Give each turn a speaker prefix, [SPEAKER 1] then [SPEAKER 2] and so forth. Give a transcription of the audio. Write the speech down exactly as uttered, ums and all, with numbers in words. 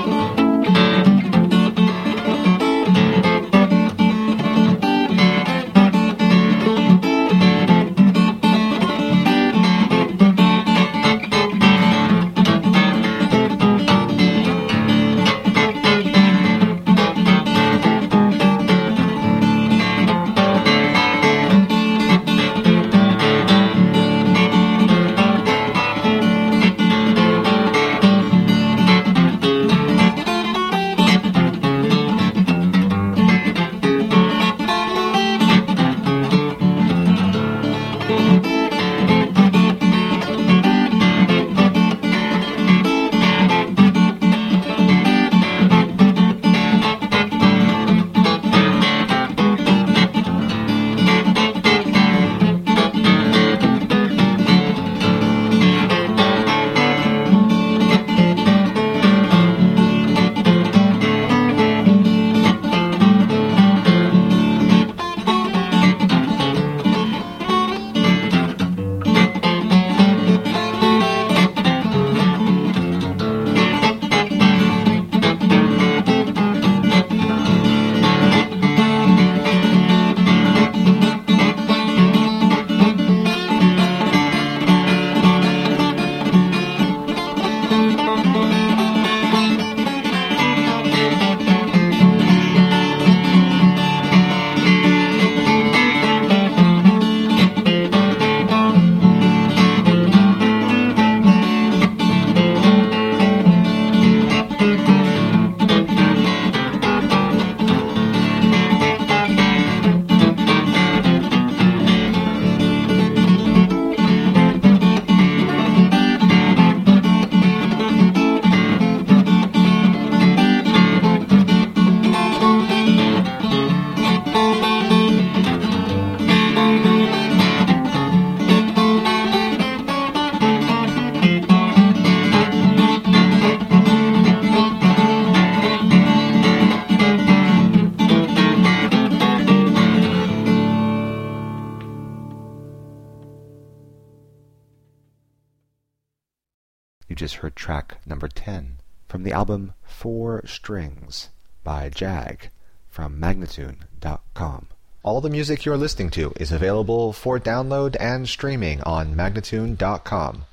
[SPEAKER 1] You just heard track number ten from the album Four Strings by Jag from Magnatune dot com. All the music you're listening to is available for download and streaming on Magnatune dot com.